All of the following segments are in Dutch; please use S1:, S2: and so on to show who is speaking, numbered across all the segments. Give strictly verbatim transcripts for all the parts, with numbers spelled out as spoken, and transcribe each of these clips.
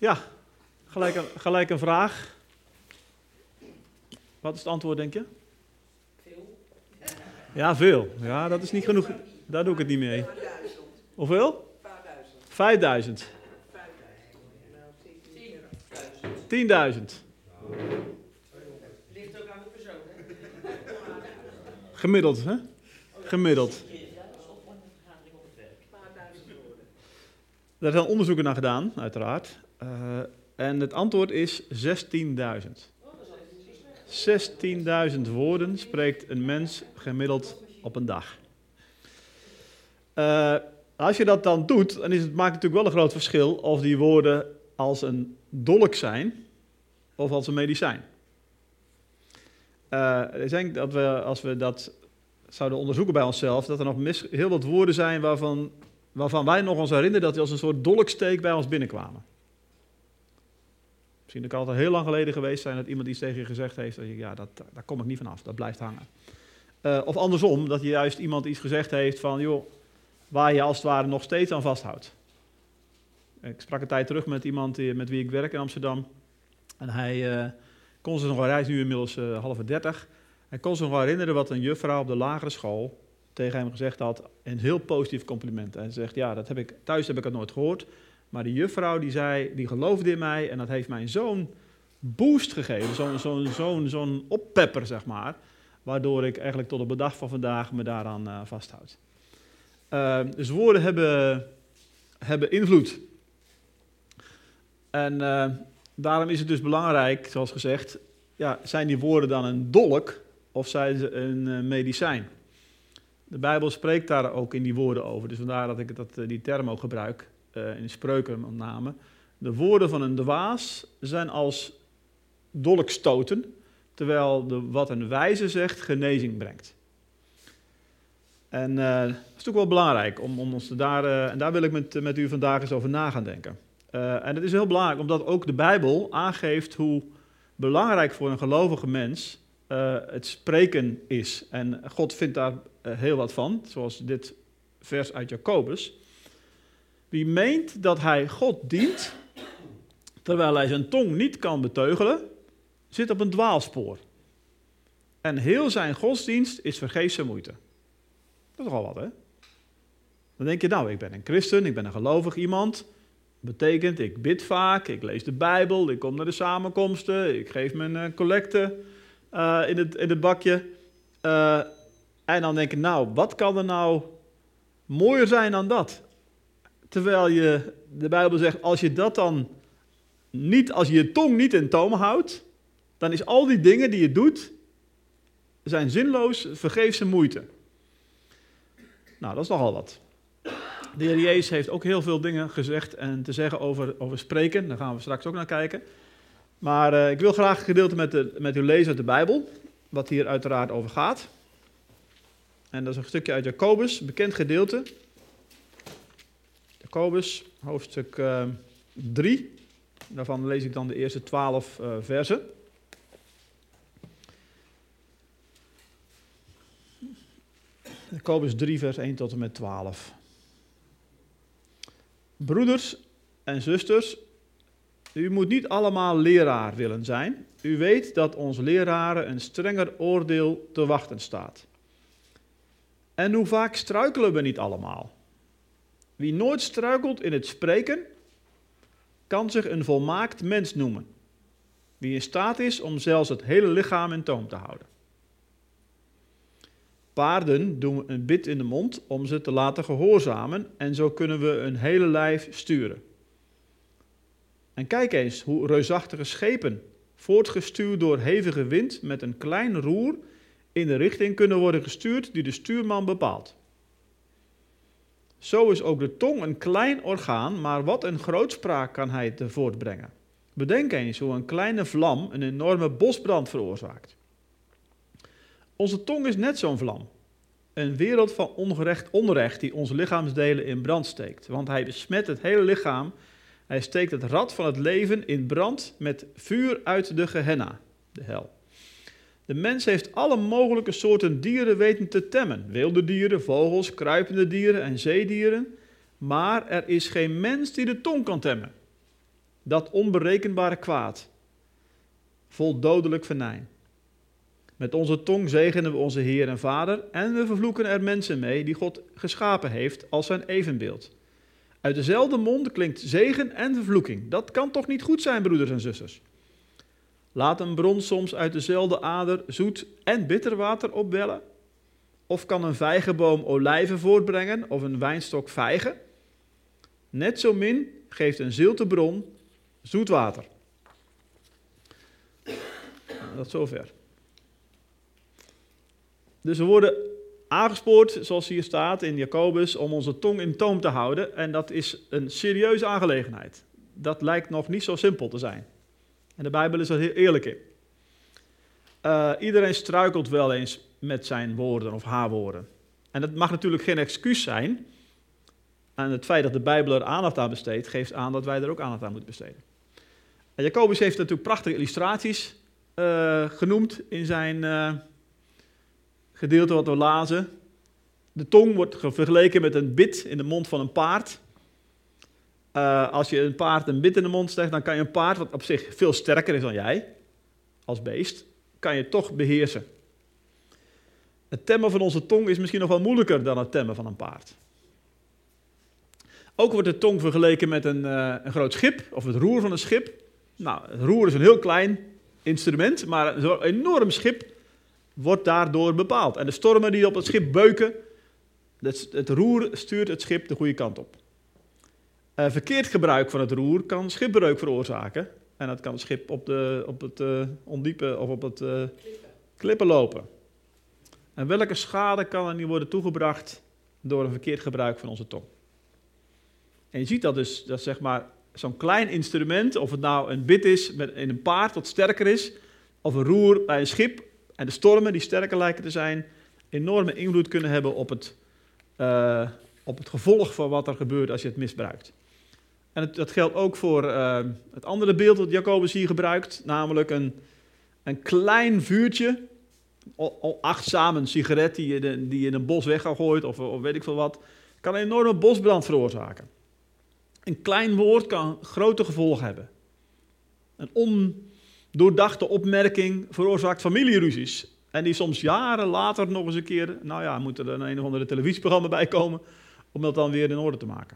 S1: Ja, gelijk een, gelijk een vraag. Wat is het antwoord, denk je?
S2: Veel.
S1: Ja, veel. Ja, dat is niet genoeg. Daar doe ik het niet mee. Hoeveel? Vijfduizend. Tienduizend.
S2: Ligt ook aan de persoon, hè?
S1: Gemiddeld, hè? Gemiddeld. Daar zijn onderzoeken naar gedaan, uiteraard. Uh, en het antwoord is zestienduizend. zestienduizend woorden spreekt een mens gemiddeld op een dag. Uh, als je dat dan doet, dan is het, maakt het natuurlijk wel een groot verschil of die woorden als een dolk zijn of als een medicijn. Uh, ik denk dat we, als we dat zouden onderzoeken bij onszelf, dat er nog mis, heel wat woorden zijn waarvan, waarvan wij nog ons herinneren dat die als een soort dolksteek bij ons binnenkwamen. Misschien kan het al heel lang geleden geweest zijn dat iemand iets tegen je gezegd heeft, dat je, ja, dat, daar kom ik niet vanaf, dat blijft hangen. Uh, of andersom, dat je juist iemand iets gezegd heeft van, joh, waar je als het ware nog steeds aan vasthoudt. Ik sprak een tijd terug met iemand die, met wie ik werk in Amsterdam. En hij uh, kon zich nog wel, hij is nu inmiddels uh, halve dertig. Hij kon zich nog wel herinneren wat een juffrouw op de lagere school tegen hem gezegd had. Een heel positief compliment. Hij zegt, ja, dat heb ik, thuis heb ik het nooit gehoord. Maar die juffrouw die zei, die geloofde in mij en dat heeft mij zo'n boost gegeven. Zo'n, zo'n, zo'n, zo'n oppepper, zeg maar. Waardoor ik eigenlijk tot op de dag van vandaag me daaraan uh, vasthoud. Uh, dus woorden hebben, hebben invloed. En uh, daarom is het dus belangrijk, zoals gezegd, ja, zijn die woorden dan een dolk of zijn ze een uh, medicijn? De Bijbel spreekt daar ook in die woorden over, dus vandaar dat ik dat, uh, die term ook gebruik, uh, in spreuken met name. De woorden van een dwaas zijn als dolkstoten, terwijl de, wat een wijze zegt genezing brengt. En uh, dat is natuurlijk wel belangrijk, om, om ons daar, uh, en daar wil ik met, met u vandaag eens over na gaan denken. Uh, en het is heel belangrijk, omdat ook de Bijbel aangeeft hoe belangrijk voor een gelovige mens uh, het spreken is. En God vindt daar uh, heel wat van, zoals dit vers uit Jacobus. Wie meent dat hij God dient, terwijl hij zijn tong niet kan beteugelen, zit op een dwaalspoor. En heel zijn godsdienst is vergeefse moeite. Dat is toch al wat, hè? Dan denk je, nou, ik ben een christen, ik ben een gelovig iemand. Betekent, ik bid vaak, ik lees de Bijbel, ik kom naar de samenkomsten, ik geef mijn uh, collecte uh, in, het, in het bakje. Uh, en dan denk ik, nou, wat kan er nou mooier zijn dan dat? Terwijl je, de Bijbel zegt, als je dat dan niet, als je je tong niet in toom houdt, dan is al die dingen die je doet, zijn zinloos, vergeefse moeite. Nou, dat is nogal wat. De Heer Jezus heeft ook heel veel dingen gezegd en te zeggen over, over spreken. Daar gaan we straks ook naar kijken. Maar uh, ik wil graag een gedeelte met, de, met u lezen uit de Bijbel, wat hier uiteraard over gaat. En dat is een stukje uit Jacobus, een bekend gedeelte. Jacobus, hoofdstuk uh, drie. Daarvan lees ik dan de eerste twaalf uh, versen. Jacobus drie, vers één tot en met twaalf. Broeders en zusters, u moet niet allemaal leraar willen zijn. U weet dat ons leraren een strenger oordeel te wachten staat. En hoe vaak struikelen we niet allemaal? Wie nooit struikelt in het spreken, kan zich een volmaakt mens noemen. Wie in staat is om zelfs het hele lichaam in toom te houden. Paarden doen een bit in de mond om ze te laten gehoorzamen en zo kunnen we een hele lijf sturen. En kijk eens hoe reusachtige schepen, voortgestuwd door hevige wind met een klein roer, in de richting kunnen worden gestuurd die de stuurman bepaalt. Zo is ook de tong een klein orgaan, maar wat een grootspraak kan hij te voortbrengen. Bedenk eens hoe een kleine vlam een enorme bosbrand veroorzaakt. Onze tong is net zo'n vlam. Een wereld van ongerecht onrecht die onze lichaamsdelen in brand steekt. Want hij besmet het hele lichaam. Hij steekt het rad van het leven in brand met vuur uit de Gehenna, de hel. De mens heeft alle mogelijke soorten dieren weten te temmen. Wilde dieren, vogels, kruipende dieren en zeedieren. Maar er is geen mens die de tong kan temmen. dat onberekenbare kwaad, vol dodelijk venijn. Met onze tong zegenen we onze Heer en Vader en we vervloeken er mensen mee die God geschapen heeft als zijn evenbeeld. Uit dezelfde mond klinkt zegen en vervloeking. Dat kan toch niet goed zijn, broeders en zusters? Laat een bron soms uit dezelfde ader zoet en bitter water opwellen? Of kan een vijgenboom olijven voortbrengen of een wijnstok vijgen? Net zo min geeft een zilte bron zoet water. Nou, dat zover. Dus we worden aangespoord, zoals hier staat in Jacobus, om onze tong in toom te houden. En dat is een serieuze aangelegenheid. Dat lijkt nog niet zo simpel te zijn. En de Bijbel is er heel eerlijk in. Uh, iedereen struikelt wel eens met zijn woorden of haar woorden. En dat mag natuurlijk geen excuus zijn. En het feit dat de Bijbel er aandacht aan besteedt, geeft aan dat wij er ook aandacht aan moeten besteden. En Jacobus heeft natuurlijk prachtige illustraties uh, genoemd in zijn uh, gedeelte wat we lazen. De tong wordt vergeleken met een bit in de mond van een paard. Uh, als je een paard een bit in de mond steekt, dan kan je een paard, wat op zich veel sterker is dan jij, als beest, kan je toch beheersen. Het temmen van onze tong is misschien nog wel moeilijker dan het temmen van een paard. Ook wordt de tong vergeleken met een, uh, een groot schip, of het roer van een schip. Nou, het roer is een heel klein instrument, maar een enorm schip wordt daardoor bepaald. En de stormen die op het schip beuken, het, het roer stuurt het schip de goede kant op. Uh, verkeerd gebruik van het roer kan schipbreuk veroorzaken. En dat kan het schip op, de, op het uh, ondiepe of op het uh, klippen. klippen lopen. En welke schade kan er niet worden toegebracht door een verkeerd gebruik van onze tong? En je ziet dat dus, dat zeg maar zo'n klein instrument, of het nou een bit is met, in een paard wat sterker is, of een roer bij een schip, en de stormen die sterker lijken te zijn, enorme invloed kunnen hebben op het, uh, op het gevolg van wat er gebeurt als je het misbruikt. En het, dat geldt ook voor uh, het andere beeld dat Jacobus hier gebruikt, namelijk een, een klein vuurtje, achtzaam een sigaret die je, de, die je in een bos weggooit of, of weet ik veel wat, kan een enorme bosbrand veroorzaken. Een klein woord kan grote gevolgen hebben. Een ondoordachte opmerking veroorzaakt familieruzies. En die soms jaren later nog eens een keer, nou ja, moet er een, een of andere televisieprogramma bij komen om dat dan weer in orde te maken.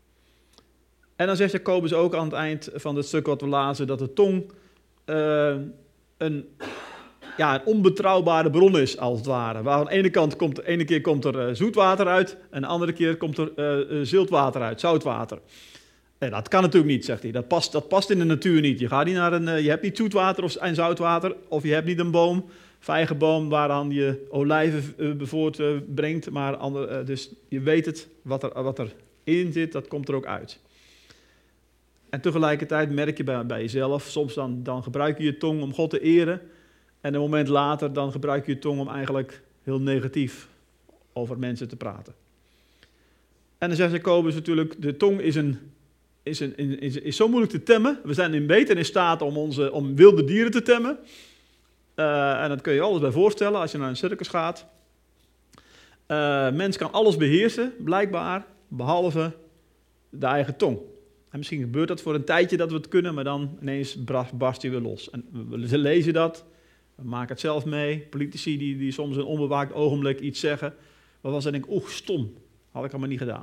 S1: En dan zegt Jacobus ook aan het eind van het stuk wat we lazen, dat de tong uh, een, ja, een onbetrouwbare bron is, als het ware. Waar aan de ene kant komt, de ene keer komt er uh, zoet water uit, en de andere keer komt er uh, uh, ziltwater uit, zoutwater. En dat kan natuurlijk niet, zegt hij. Dat past, dat past in de natuur niet. Je, gaat niet naar een, uh, je hebt niet zoetwater of, en zoutwater, of je hebt niet een boom, vijgenboom, waaraan je olijven uh, voortbrengt. Uh, maar ander, uh, dus je weet het, wat er, wat er in zit, dat komt er ook uit. En tegelijkertijd merk je bij, bij jezelf, soms dan, dan gebruik je je tong om God te eren. En een moment later dan gebruik je je tong om eigenlijk heel negatief over mensen te praten. En dan zegt Jacobus natuurlijk, de tong is, een, is, een, is, is zo moeilijk te temmen. We zijn in beter in staat om, onze, om wilde dieren te temmen. Uh, en dat kun je je alles bij voorstellen als je naar een circus gaat. Uh, mens kan alles beheersen, blijkbaar, behalve de eigen tong. En misschien gebeurt dat voor een tijdje dat we het kunnen, maar dan ineens barst hij weer los. En we lezen dat, we maken het zelf mee. Politici die, die soms een onbewaakt ogenblik iets zeggen, waarvan ze denken, oeh, stom, had ik allemaal niet gedaan.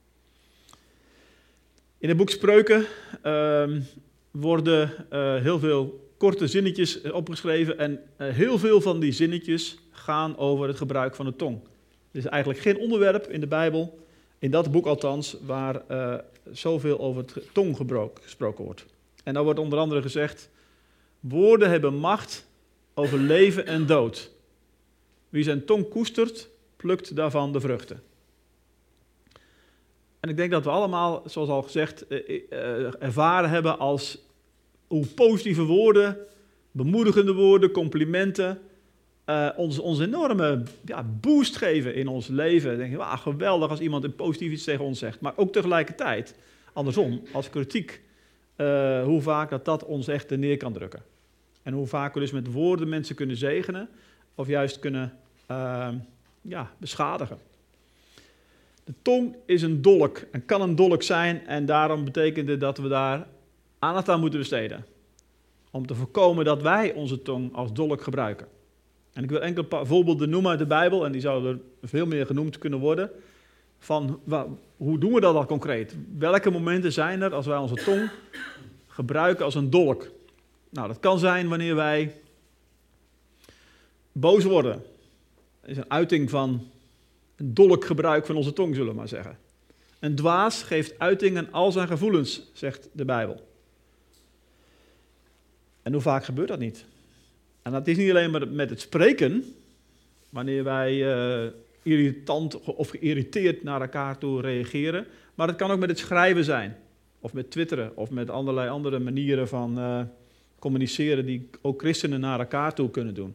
S1: In het boek Spreuken uh, worden uh, heel veel korte zinnetjes opgeschreven en uh, heel veel van die zinnetjes gaan over het gebruik van de tong. Er is eigenlijk geen onderwerp in de Bijbel, in dat boek althans, waar uh, zoveel over het tong gesproken wordt. En daar wordt onder andere gezegd, woorden hebben macht over leven en dood. Wie zijn tong koestert, plukt daarvan de vruchten. En ik denk dat we allemaal, zoals al gezegd, uh, uh, ervaren hebben als hoe positieve woorden, bemoedigende woorden, complimenten, Uh, ons, ons enorme ja, boost geven in ons leven. Dan denk je, wauw, geweldig als iemand een positief iets tegen ons zegt. Maar ook tegelijkertijd, andersom, als kritiek, uh, hoe vaak dat dat ons echt neer kan drukken. En hoe vaak we dus met woorden mensen kunnen zegenen, of juist kunnen uh, ja, beschadigen. De tong is een dolk, en kan een dolk zijn, en daarom betekent het dat we daar aandacht aan moeten besteden. Om te voorkomen dat wij onze tong als dolk gebruiken. En ik wil enkele paar voorbeelden noemen uit de Bijbel, en die zouden er veel meer genoemd kunnen worden. Van wa, hoe doen we dat al concreet? Welke momenten zijn er als wij onze tong gebruiken als een dolk? Nou, dat kan zijn wanneer wij boos worden. Dat is een uiting van een dolkgebruik van onze tong, zullen we maar zeggen. Een dwaas geeft uiting aan al zijn gevoelens, zegt de Bijbel. En hoe vaak gebeurt dat niet? En dat is niet alleen maar met het spreken, wanneer wij uh, irritant of geïrriteerd naar elkaar toe reageren, maar het kan ook met het schrijven zijn, of met twitteren, of met allerlei andere manieren van uh, communiceren die ook christenen naar elkaar toe kunnen doen.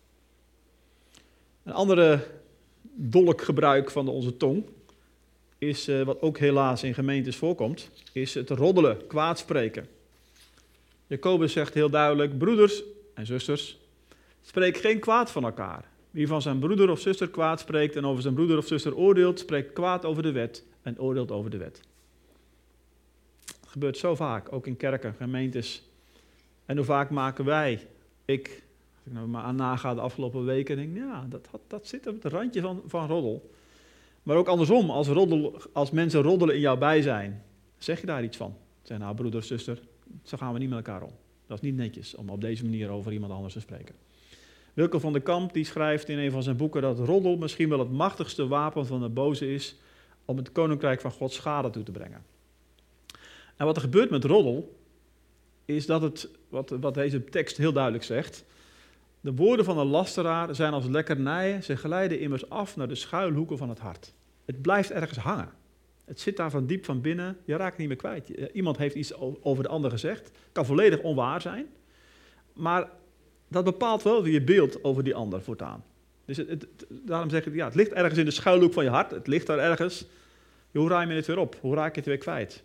S1: Een andere dolkgebruik van onze tong is, uh, wat ook helaas in gemeentes voorkomt, is het roddelen, kwaadspreken. Jacobus zegt heel duidelijk, broeders en zusters, spreek geen kwaad van elkaar. Wie van zijn broeder of zuster kwaad spreekt en over zijn broeder of zuster oordeelt, spreekt kwaad over de wet en oordeelt over de wet. Dat gebeurt zo vaak, ook in kerken, gemeentes. En hoe vaak maken wij, ik, als ik nou maar aan naga de afgelopen weken, denk ja, dat, dat zit op het randje van, van roddel. Maar ook andersom, als, roddel, als mensen roddelen in jouw bijzijn, zeg je daar iets van? Zeg nou, broeder of zuster, zo gaan we niet met elkaar om. Dat is niet netjes om op deze manier over iemand anders te spreken. Wilco van der Kamp die schrijft in een van zijn boeken dat roddel misschien wel het machtigste wapen van de boze is om het koninkrijk van God schade toe te brengen. En wat er gebeurt met roddel is dat het, wat, wat deze tekst heel duidelijk zegt, de woorden van een lasteraar zijn als lekkernijen, ze glijden immers af naar de schuilhoeken van het hart. Het blijft ergens hangen. Het zit daar van diep van binnen, je raakt het niet meer kwijt. Iemand heeft iets over de ander gezegd, kan volledig onwaar zijn, maar dat bepaalt wel weer je beeld over die ander voortaan. Dus het, het, daarom zeg ik, ja, het ligt ergens in de schuilhoek van je hart, het ligt daar ergens. Hoe ruim je het weer op? Hoe raak je het weer kwijt?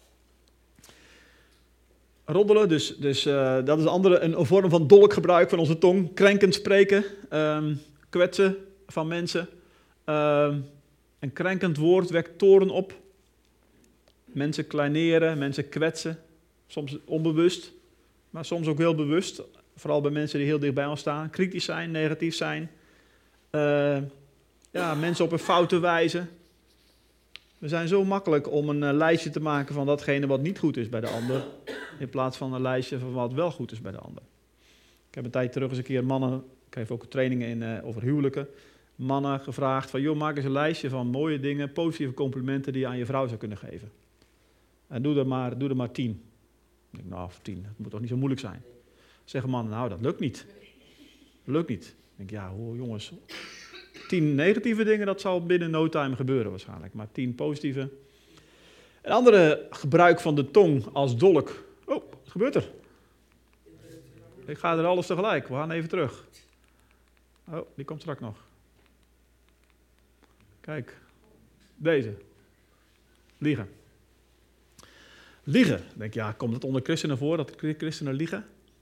S1: Roddelen, dus, dus uh, dat is een, andere, een, een vorm van dolkgebruik van onze tong. Krenkend spreken, um, kwetsen van mensen. Um, een krenkend woord wekt toorn op. Mensen kleineren, mensen kwetsen. Soms onbewust, maar soms ook heel bewust. Vooral bij mensen die heel dicht bij ons staan. Kritisch zijn, negatief zijn. Uh, ja, mensen op een foute wijze. We zijn zo makkelijk om een uh, lijstje te maken van datgene wat niet goed is bij de ander, in plaats van een lijstje van wat wel goed is bij de ander. Ik heb een tijd terug eens een keer mannen, ik geef ook trainingen in, uh, over huwelijken, mannen gevraagd van, joh, maak eens een lijstje van mooie dingen, positieve complimenten die je aan je vrouw zou kunnen geven. En doe er maar, doe er maar tien. Ik denk, nou, tien, dat moet toch niet zo moeilijk zijn. Zeggen mannen, nou, dat lukt niet. Dat lukt niet. Ik denk, ja, hoor, jongens, tien negatieve dingen, dat zal binnen no time gebeuren waarschijnlijk. Maar tien positieve. Een andere gebruik van de tong als dolk. Oh, wat gebeurt er? Ik ga er alles tegelijk. We gaan even terug. Oh, die komt straks nog. Kijk. Deze. Liegen. Liegen. Ik denk, ja, komt het onder christenen voor dat christenen liegen?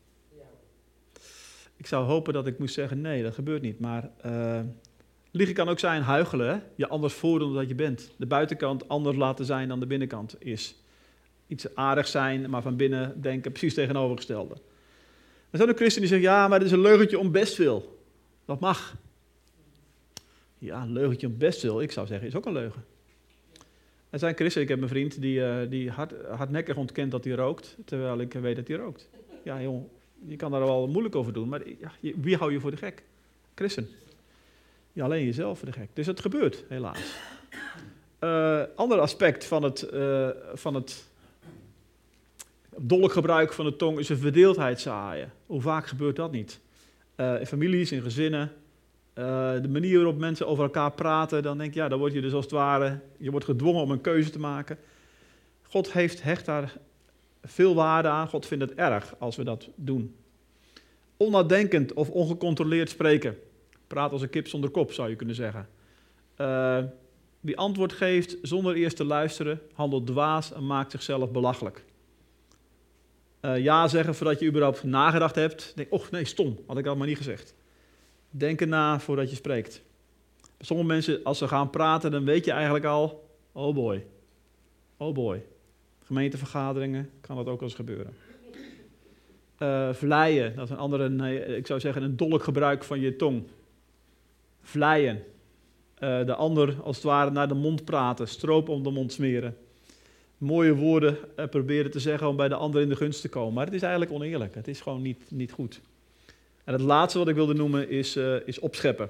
S1: Ik zou hopen dat ik moest zeggen, nee, dat gebeurt niet. Maar uh, liegen kan ook zijn huichelen, hè? Je anders voordoen dan je bent. De buitenkant anders laten zijn dan de binnenkant is. Iets aardig zijn, maar van binnen denken precies tegenovergestelde. Er zijn ook christenen die zeggen, ja, maar dit is een leugentje om bestwil. Dat mag. Ja, een leugentje om bestwil, ik zou zeggen, is ook een leugen. Er zijn christenen, ik heb een vriend die, uh, die hard, hardnekkig ontkent dat hij rookt, terwijl ik weet dat hij rookt. Ja, jongen. Je kan daar wel moeilijk over doen, maar ja, wie hou je voor de gek? Christen. Ja, alleen jezelf voor de gek. Dus het gebeurt, helaas. Uh, ander aspect van het, uh, van het dolkgebruik van de tong is een verdeeldheid zaaien. Hoe vaak gebeurt dat niet? Uh, in families, in gezinnen. Uh, de manier waarop mensen over elkaar praten, dan denk je, ja, dan word je dus als het ware, je wordt gedwongen om een keuze te maken. God heeft, hecht daar veel waarde aan. God vindt het erg als we dat doen. Onnadenkend of ongecontroleerd spreken. Praat als een kip zonder kop, zou je kunnen zeggen. Uh, die antwoord geeft zonder eerst te luisteren, handelt dwaas en maakt zichzelf belachelijk. Uh, ja zeggen voordat je überhaupt nagedacht hebt. Denk, oh nee, stom, had ik dat maar niet gezegd. Denk erna voordat je spreekt. Bij sommige mensen, als ze gaan praten, dan weet je eigenlijk al, oh boy, oh boy. Gemeentevergaderingen kan dat ook wel eens gebeuren. Uh, vleien, dat is een andere, nee, ik zou zeggen een dolk gebruik van je tong. Vleien. Uh, de ander als het ware naar de mond praten, stroop om de mond smeren. Mooie woorden uh, proberen te zeggen om bij de ander in de gunst te komen. Maar het is eigenlijk oneerlijk, het is gewoon niet, niet goed. En het laatste wat ik wilde noemen is, uh, is opscheppen.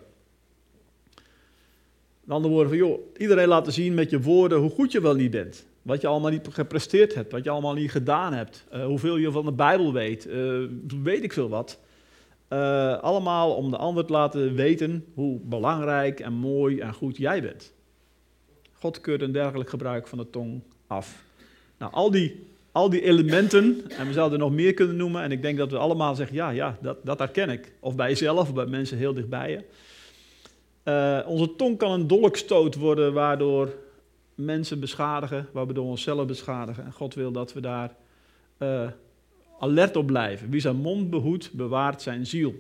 S1: Met andere woorden van, joh, iedereen laten zien met je woorden hoe goed je wel niet bent. Wat je allemaal niet gepresteerd hebt, wat je allemaal niet gedaan hebt. Uh, hoeveel je van de Bijbel weet, uh, weet ik veel wat. Uh, allemaal om de ander te laten weten hoe belangrijk en mooi en goed jij bent. God keurt een dergelijk gebruik van de tong af. Nou, al die, al die elementen, en we zouden er nog meer kunnen noemen, en ik denk dat we allemaal zeggen, ja, ja, dat, dat herken ik. Of bij jezelf, of bij mensen heel dichtbij je. Uh, onze tong kan een dolkstoot worden, waardoor mensen beschadigen, waardoor we onszelf beschadigen. En God wil dat we daar uh, alert op blijven. Wie zijn mond behoedt, bewaart zijn ziel.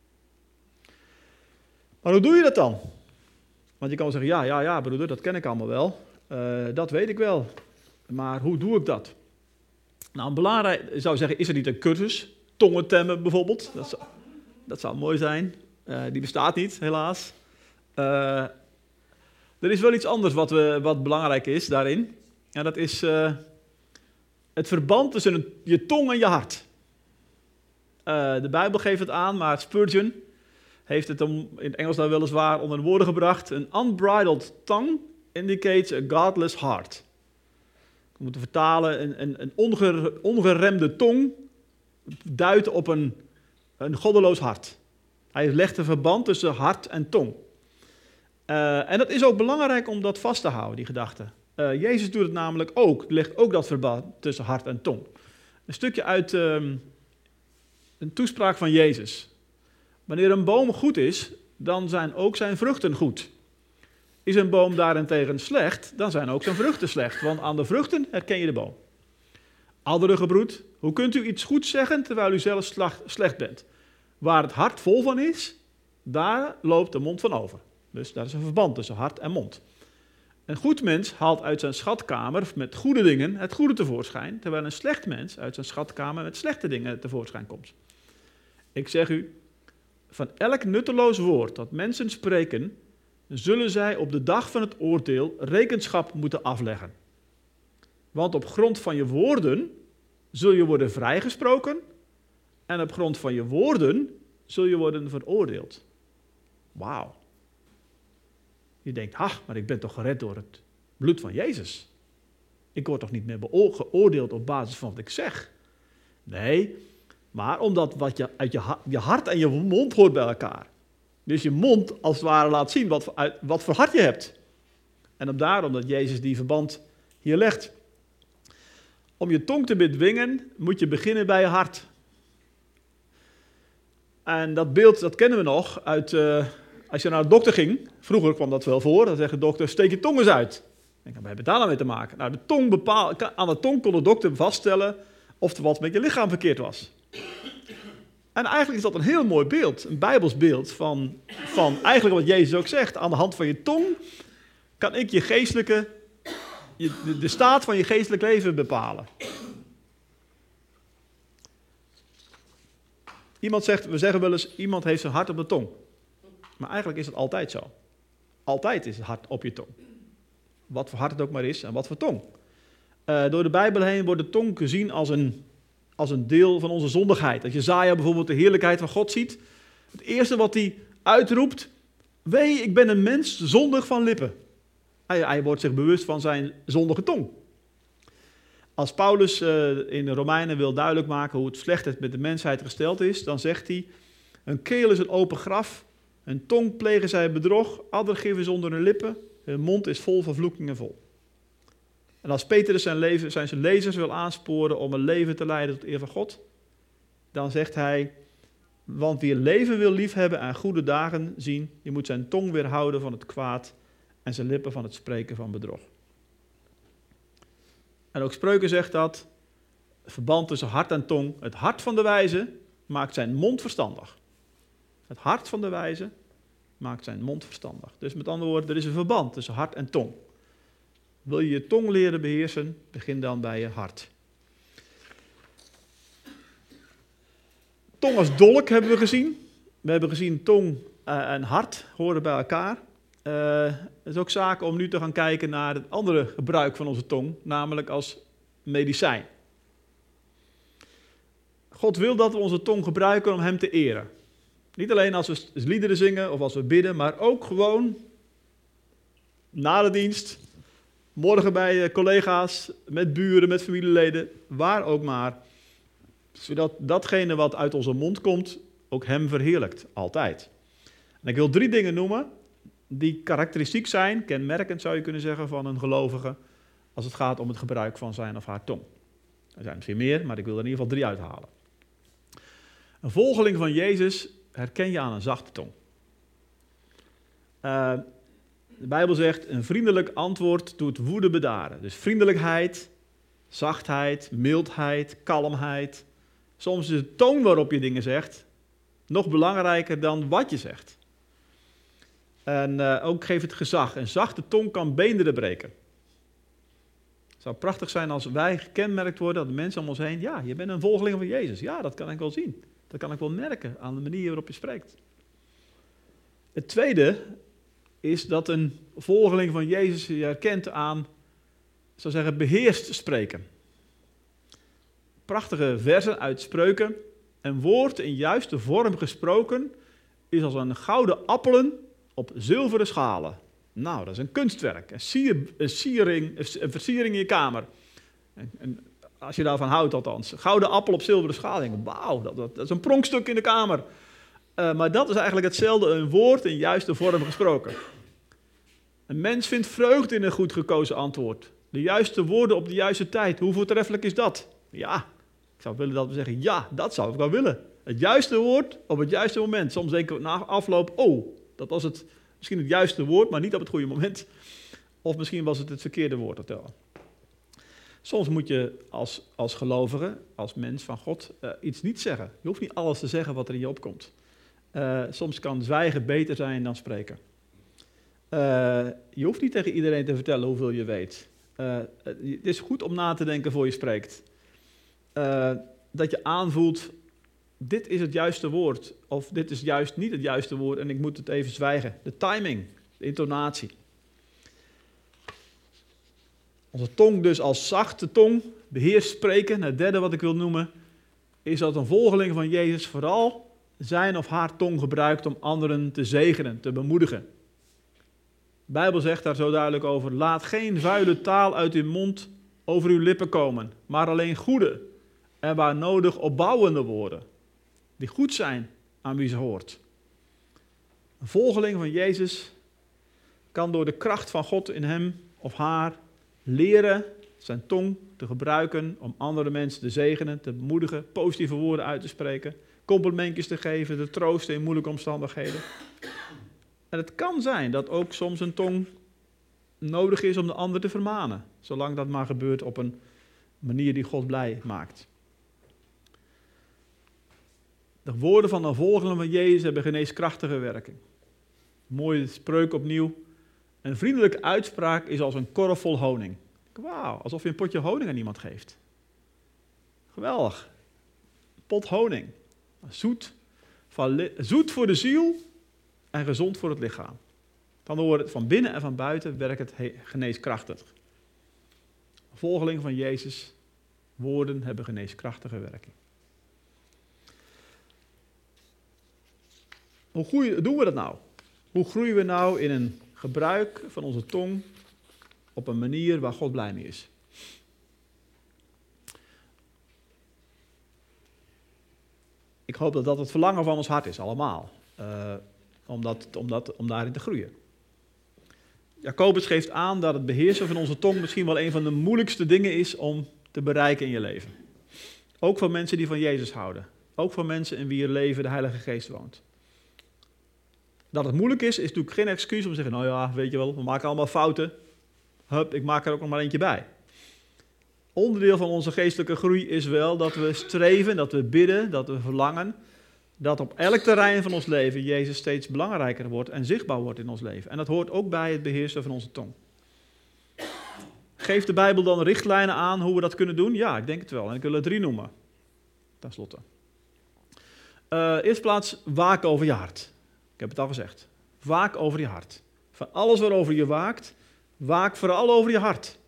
S1: Maar hoe doe je dat dan? Want je kan wel zeggen, ja, ja, ja, broeder, dat ken ik allemaal wel. Uh, dat weet ik wel. Maar hoe doe ik dat? Nou, belangrijk, ik zou zeggen, is er niet een cursus? Tongentemmen bijvoorbeeld. Dat zou, dat zou mooi zijn. Uh, die bestaat niet, helaas. Uh, er is wel iets anders wat, we, wat belangrijk is daarin. En dat is uh, het verband tussen een, je tong en je hart. Uh, de Bijbel geeft het aan, maar Spurgeon heeft het om, in het Engels nou weliswaar onder de woorden gebracht. An unbridled tongue indicates a godless heart. We moeten vertalen, een, een, een onger, ongeremde tong duidt op een, een goddeloos hart. Hij legt een verband tussen hart en tong. Uh, en dat is ook belangrijk om dat vast te houden, die gedachte. Uh, Jezus doet het namelijk ook, legt ook dat verband tussen hart en tong. Een stukje uit uh, een toespraak van Jezus. Wanneer een boom goed is, dan zijn ook zijn vruchten goed. Is een boom daarentegen slecht, dan zijn ook zijn vruchten slecht. Want aan de vruchten herken je de boom. Oudere gebroed, hoe kunt u iets goeds zeggen terwijl u zelf slecht bent? Waar het hart vol van is, daar loopt de mond van over. Dus daar is een verband tussen hart en mond. Een goed mens haalt uit zijn schatkamer met goede dingen het goede tevoorschijn, terwijl een slecht mens uit zijn schatkamer met slechte dingen tevoorschijn komt. Ik zeg u, van elk nutteloos woord dat mensen spreken, zullen zij op de dag van het oordeel rekenschap moeten afleggen. Want op grond van je woorden zul je worden vrijgesproken en op grond van je woorden zul je worden veroordeeld. Wauw. Je denkt, ha, maar ik ben toch gered door het bloed van Jezus. Ik word toch niet meer beo- geoordeeld op basis van wat ik zeg. Nee, maar omdat wat je uit je, ha- je hart en je mond hoort bij elkaar. Dus je mond als het ware laat zien wat, uit, wat voor hart je hebt. En op daarom dat Jezus die verband hier legt. Om je tong te bedwingen moet je beginnen bij je hart. En dat beeld, dat kennen we nog uit... Uh, Als je naar de dokter ging, vroeger kwam dat wel voor, dan zegt de dokter, steek je tong eens uit. En wat heb je daar nou mee te maken? Nou, de tong bepaal, aan de tong kon de dokter vaststellen of er wat met je lichaam verkeerd was. En eigenlijk is dat een heel mooi beeld, een Bijbels beeld van, van eigenlijk wat Jezus ook zegt. Aan de hand van je tong kan ik je geestelijke, je, de, de staat van je geestelijk leven bepalen. Iemand zegt, we zeggen wel eens, iemand heeft zijn hart op de tong. Maar eigenlijk is het altijd zo. Altijd is het hart op je tong. Wat voor hart het ook maar is en wat voor tong. Uh, door de Bijbel heen wordt de tong gezien als een, als een deel van onze zondigheid. Als Jesaja bijvoorbeeld de heerlijkheid van God ziet. Het eerste wat hij uitroept. Wee, ik ben een mens zondig van lippen. Hij, hij wordt zich bewust van zijn zondige tong. Als Paulus uh, in de Romeinen wil duidelijk maken hoe het slecht met de mensheid gesteld is. Dan zegt hij, een keel is een open graf. Hun tong plegen zij bedrog, adder geven zonder hun lippen, hun mond is vol vervloekingen vol. En als Petrus zijn, leven, zijn zijn lezers wil aansporen om een leven te leiden tot eer van God, dan zegt hij, want wie een leven wil liefhebben en goede dagen zien, die moet zijn tong weerhouden van het kwaad en zijn lippen van het spreken van bedrog. En ook Spreuken zegt dat, het verband tussen hart en tong, het hart van de wijze maakt zijn mond verstandig. Het hart van de wijze maakt zijn mond verstandig. Dus met andere woorden, er is een verband tussen hart en tong. Wil je je tong leren beheersen, begin dan bij je hart. Tong als dolk hebben we gezien. We hebben gezien tong uh, en hart horen bij elkaar. Uh, het is ook zaak om nu te gaan kijken naar het andere gebruik van onze tong, namelijk als medicijn. God wil dat we onze tong gebruiken om hem te eren. Niet alleen als we liederen zingen of als we bidden, maar ook gewoon na de dienst, morgen bij collega's, met buren, met familieleden, waar ook maar. Zodat datgene wat uit onze mond komt, ook hem verheerlijkt, altijd. En ik wil drie dingen noemen die karakteristiek zijn, kenmerkend zou je kunnen zeggen, van een gelovige, als het gaat om het gebruik van zijn of haar tong. Er zijn misschien meer, maar ik wil er in ieder geval drie uithalen. Een volgeling van Jezus herken je aan een zachte tong. Uh, de Bijbel zegt, een vriendelijk antwoord doet woede bedaren. Dus vriendelijkheid, zachtheid, mildheid, kalmheid. Soms is de toon waarop je dingen zegt nog belangrijker dan wat je zegt. En uh, ook geef het gezag. Een zachte tong kan beenderen breken. Het zou prachtig zijn als wij gekenmerkt worden, dat de mensen om ons heen, ja, je bent een volgeling van Jezus. Ja, dat kan ik wel zien. Dat kan ik wel merken aan de manier waarop je spreekt. Het tweede is dat een volgeling van Jezus je herkent aan, ik zou zeggen, beheerst spreken. Prachtige versen uit Spreuken. Een woord in juiste vorm gesproken is als een gouden appelen op zilveren schalen. Nou, dat is een kunstwerk, een, sier, een, siering, een versiering in je kamer. En, en als je daarvan houdt althans. Gouden appel op zilveren schalen. Wauw, dat, dat, dat is een pronkstuk in de kamer. Uh, maar dat is eigenlijk hetzelfde, een woord in juiste vorm gesproken. Een mens vindt vreugde in een goed gekozen antwoord. De juiste woorden op de juiste tijd. Hoe voortreffelijk is dat? Ja, ik zou willen dat we zeggen, ja, dat zou ik wel willen. Het juiste woord op het juiste moment. Soms denken we na afloop, oh, dat was het, misschien het juiste woord, maar niet op het goede moment. Of misschien was het het verkeerde woord. Soms moet je als, als gelovige, als mens van God, uh, iets niet zeggen. Je hoeft niet alles te zeggen wat er in je opkomt. Uh, soms kan zwijgen beter zijn dan spreken. Uh, je hoeft niet tegen iedereen te vertellen hoeveel je weet. Uh, het is goed om na te denken voor je spreekt. Uh, dat je aanvoelt, dit is het juiste woord, of dit is juist niet het juiste woord en ik moet het even zwijgen. De timing, de intonatie. Onze tong dus als zachte tong, beheerst spreken. Het derde wat ik wil noemen, is dat een volgeling van Jezus vooral zijn of haar tong gebruikt om anderen te zegenen, te bemoedigen. De Bijbel zegt daar zo duidelijk over, laat geen vuile taal uit uw mond over uw lippen komen, maar alleen goede en waar nodig opbouwende woorden, die goed zijn aan wie ze hoort. Een volgeling van Jezus kan door de kracht van God in hem of haar leren zijn tong te gebruiken om andere mensen te zegenen, te bemoedigen, positieve woorden uit te spreken, complimentjes te geven, te troosten in moeilijke omstandigheden. En het kan zijn dat ook soms een tong nodig is om de ander te vermanen, zolang dat maar gebeurt op een manier die God blij maakt. De woorden van de volgeling van Jezus hebben geneeskrachtige werking. Mooie spreuk opnieuw. Een vriendelijke uitspraak is als een korf vol honing. Wauw, alsof je een potje honing aan iemand geeft. Geweldig. Pot honing. Zoet, van, zoet voor de ziel en gezond voor het lichaam. Dan hoort het van binnen en van buiten werkt het geneeskrachtig. Volgeling van Jezus, woorden hebben geneeskrachtige werking. Hoe groeien, doen we dat nou? Hoe groeien we nou in een gebruik van onze tong op een manier waar God blij mee is? Ik hoop dat dat het verlangen van ons hart is, allemaal. Uh, om, dat, om, dat, om daarin te groeien. Jacobus geeft aan dat het beheersen van onze tong misschien wel een van de moeilijkste dingen is om te bereiken in je leven. Ook voor mensen die van Jezus houden. Ook voor mensen in wie je leven de Heilige Geest woont. Dat het moeilijk is, is natuurlijk geen excuus om te zeggen, nou ja, weet je wel, we maken allemaal fouten. Hup, ik maak er ook nog maar eentje bij. Onderdeel van onze geestelijke groei is wel dat we streven, dat we bidden, dat we verlangen, dat op elk terrein van ons leven Jezus steeds belangrijker wordt en zichtbaar wordt in ons leven. En dat hoort ook bij het beheersen van onze tong. geeft de Bijbel dan richtlijnen aan hoe we dat kunnen doen? Ja, ik denk het wel. En ik wil er drie noemen. Ten slotte. Uh, eerst plaats, waak over je hart. Ik heb het al gezegd. Waak over je hart. Van alles waarover je waakt, waak vooral over je hart.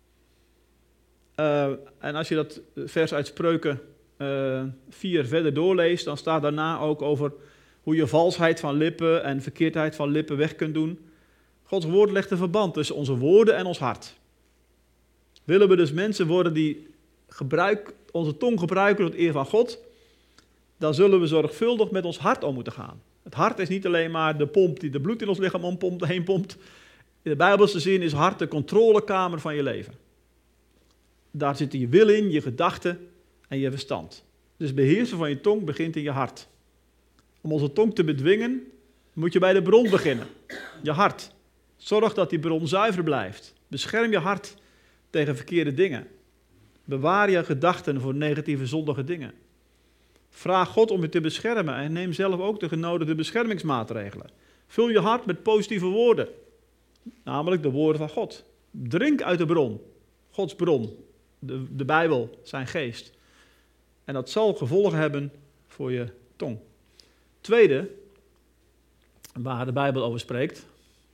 S1: Uh, en als je dat vers uit Spreuken uh, vier verder doorleest, dan staat daarna ook over hoe je valsheid van lippen en verkeerdheid van lippen weg kunt doen. Gods woord legt een verband tussen onze woorden en ons hart. Willen we dus mensen worden die gebruik, onze tong gebruiken tot eer van God, dan zullen we zorgvuldig met ons hart om moeten gaan. Het hart is niet alleen maar de pomp die de bloed in ons lichaam ompompt, heen pompt. In de Bijbelse zin is hart de controlekamer van je leven. Daar zitten je wil in, je gedachten en je verstand. Dus beheersen van je tong begint in je hart. Om onze tong te bedwingen, moet je bij de bron beginnen. Je hart. Zorg dat die bron zuiver blijft. Bescherm je hart tegen verkeerde dingen. Bewaar je gedachten voor negatieve, zondige dingen. Vraag God om je te beschermen en neem zelf ook de genodigde beschermingsmaatregelen. Vul je hart met positieve woorden, namelijk de woorden van God. Drink uit de bron, Gods bron, de, de Bijbel, zijn geest. En dat zal gevolgen hebben voor je tong. Tweede, waar de Bijbel over spreekt,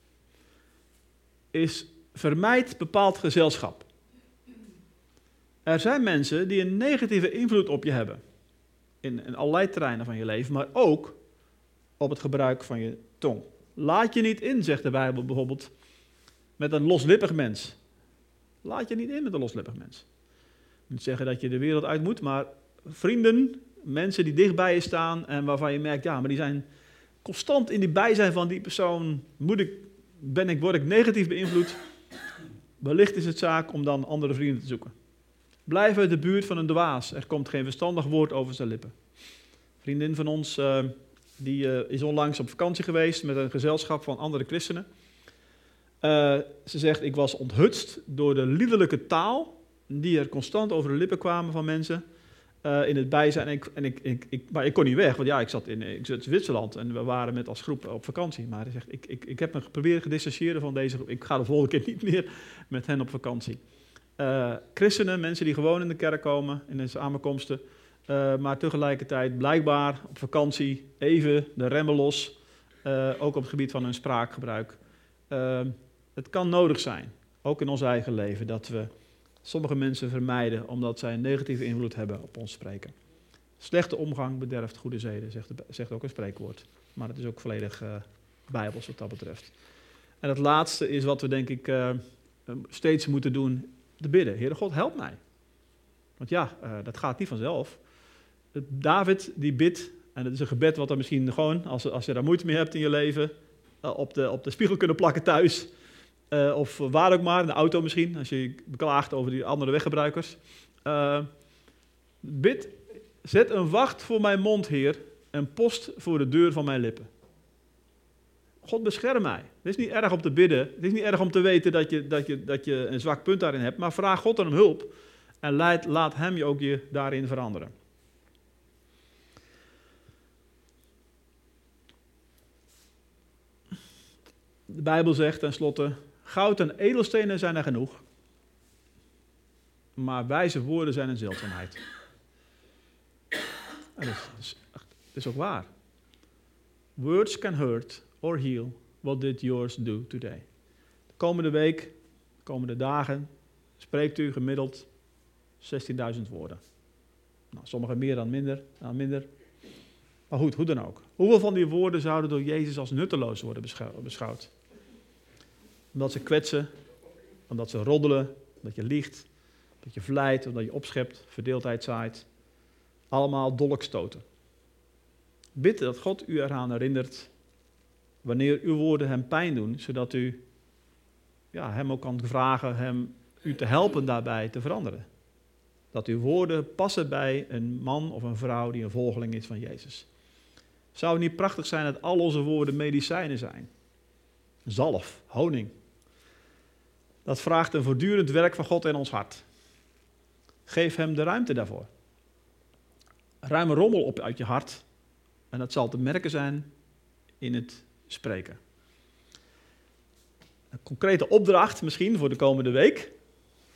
S1: is vermijd bepaald gezelschap. Er zijn mensen die een negatieve invloed op je hebben. In, in allerlei terreinen van je leven, maar ook op het gebruik van je tong. Laat je niet in, zegt de Bijbel bijvoorbeeld, met een loslippig mens. Laat je niet in met een loslippig mens. Niet zeggen dat je de wereld uit moet, maar vrienden, mensen die dichtbij je staan en waarvan je merkt, ja, maar die zijn constant in die bijzijn van die persoon, moet ik, ben ik, word ik negatief beïnvloed. Wellicht is het zaak om dan andere vrienden te zoeken. Blijf uit de buurt van een dwaas. Er komt geen verstandig woord over zijn lippen. Een vriendin van ons uh, die, uh, is onlangs op vakantie geweest met een gezelschap van andere christenen. Uh, ze zegt, ik was onthutst door de liederlijke taal die er constant over de lippen kwamen van mensen uh, in het bijzijn. En ik, en ik, ik, ik, maar ik kon niet weg, want ja, ik zat in, ik zat in Zwitserland en we waren met als groep op vakantie. Maar hij zegt, ik, ik, ik heb me geprobeerd te distancieren van deze groep. Ik ga de volgende keer niet meer met hen op vakantie. Uh, christenen, mensen die gewoon in de kerk komen, in de samenkomsten, uh, maar tegelijkertijd blijkbaar op vakantie even de remmen los, uh, ook op het gebied van hun spraakgebruik. Uh, het kan nodig zijn, ook in ons eigen leven, dat we sommige mensen vermijden omdat zij een negatieve invloed hebben op ons spreken. Slechte omgang bederft goede zeden, zegt, de, zegt ook een spreekwoord. Maar het is ook volledig uh, bijbels wat dat betreft. En het laatste is wat we denk ik uh, steeds moeten doen, te bidden. Heere God, help mij. Want ja, uh, dat gaat niet vanzelf. David die bidt, en het is een gebed wat er misschien gewoon, als, als je daar moeite mee hebt in je leven, uh, op, de, op de spiegel kunnen plakken thuis. Uh, of waar ook maar, in de auto misschien, als je je beklaagt over die andere weggebruikers. Uh, bid, zet een wacht voor mijn mond, Heer, en post voor de deur van mijn lippen. God bescherm mij. Het is niet erg om te bidden. Het is niet erg om te weten dat je, dat je, dat je een zwak punt daarin hebt. Maar vraag God om hulp. En laat, laat hem je ook je daarin veranderen. De Bijbel zegt tenslotte, goud en edelstenen zijn er genoeg. Maar wijze woorden zijn een zeldzaamheid. En dat is, dat is ook waar. Words can hurt or heal. What did yours do today? De komende week, de komende dagen, spreekt u gemiddeld zestienduizend woorden. Nou, sommige meer dan minder, dan minder. Maar goed, hoe dan ook. Hoeveel van die woorden zouden door Jezus als nutteloos worden beschouwd? Omdat ze kwetsen, omdat ze roddelen, omdat je liegt, dat je vlijt, omdat je opschept, verdeeldheid zaait. Allemaal dolkstoten. Bid dat God u eraan herinnert wanneer uw woorden hem pijn doen, zodat u ja, hem ook kan vragen hem u te helpen daarbij te veranderen. Dat uw woorden passen bij een man of een vrouw die een volgeling is van Jezus. Zou het niet prachtig zijn dat al onze woorden medicijnen zijn? Zalf, honing. Dat vraagt een voortdurend werk van God in ons hart. Geef hem de ruimte daarvoor. Ruim een rommel op uit je hart. En dat zal te merken zijn in het spreken. Een concrete opdracht misschien voor de komende week.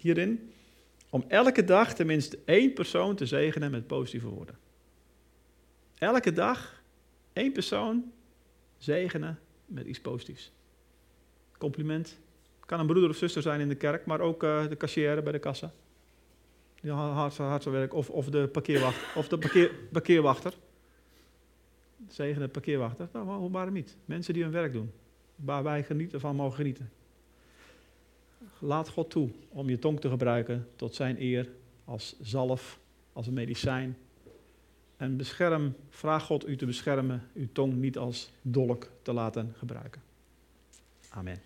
S1: hierin om elke dag tenminste één persoon te zegenen met positieve woorden. Elke dag één persoon zegenen met iets positiefs. Compliment. Kan een broeder of zuster zijn in de kerk, maar ook uh, de cashier bij de kassa. Die hard, hard zo werkt. Of, of de parkeerwachter. Of de parkeer, parkeerwachter. Zegenen de parkeerwachter. Nou, waarom niet? Mensen die hun werk doen. Waar wij genieten van mogen genieten. Laat God toe om je tong te gebruiken tot zijn eer. Als zalf, als een medicijn. En bescherm, vraag God u te beschermen. Uw tong niet als dolk te laten gebruiken. Amen.